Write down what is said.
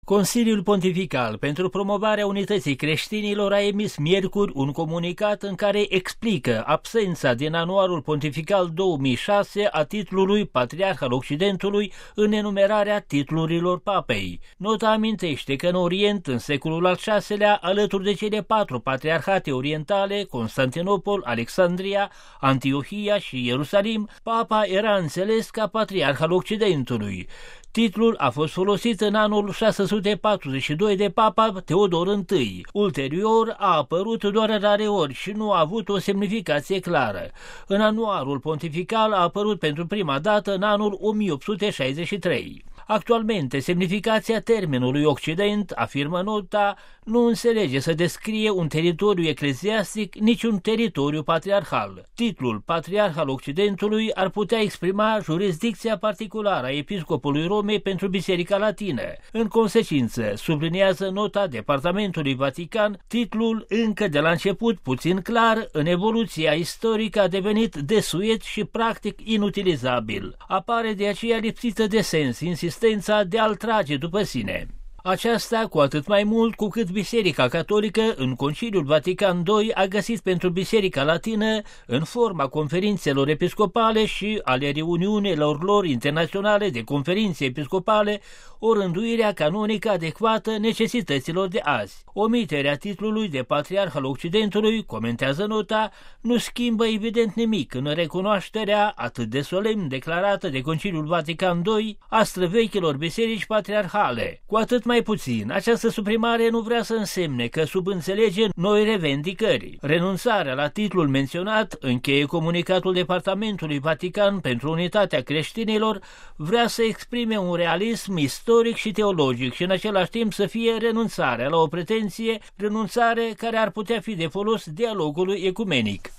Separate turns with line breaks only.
Consiliul Pontifical pentru promovarea unității creștinilor a emis miercuri un comunicat în care explică absența din anuarul pontifical 2006 a titlului Patriarh al Occidentului în enumerarea titlurilor papei. Nota amintește că în Orient, în secolul al VI-lea, alături de cele 4 patriarhate orientale, Constantinopol, Alexandria, Antiohia și Ierusalim, papa era înțeles ca Patriarh al Occidentului. Titlul a fost folosit în anul 642 de papa Teodor I. Ulterior a apărut doar rare ori și nu a avut o semnificație clară. În anuarul pontifical a apărut pentru prima dată în anul 1863. Actualmente, semnificația termenului Occident, afirmă nota, nu înțelege să descrie un teritoriu ecleziastic, nici un teritoriu patriarhal. Titlul Patriarh al Occidentului ar putea exprima jurisdicția particulară a episcopului Romei pentru Biserica Latină. În consecință, subliniază nota Departamentului Vatican, titlul încă de la început puțin clar, în evoluția istorică a devenit desuet și practic inutilizabil. Apare de aceea lipsită de sens insistența de a-l trage după sine. Aceasta cu atât mai mult cu cât Biserica Catolică în Conciliul Vatican II a găsit pentru Biserica Latină, în forma conferințelor episcopale și ale reuniunilor lor internaționale de conferințe episcopale, o rânduire canonică adecvată necesităților de azi. Omiterea titlului de Patriarh al Occidentului, comentează nota, nu schimbă evident nimic în recunoașterea atât de solemn declarată de Conciliul Vatican II a străvechilor biserici patriarhale. Cu atât mai puțin, această suprimare nu vrea să însemne că subînțelege noi revendicări. Renunțarea la titlul menționat, încheie comunicatul Departamentului Vatican pentru Unitatea Creștinilor, vrea să exprime un realism istoric și teologic și în același timp să fie renunțarea la o pretenție, renunțare care ar putea fi de folos dialogului ecumenic.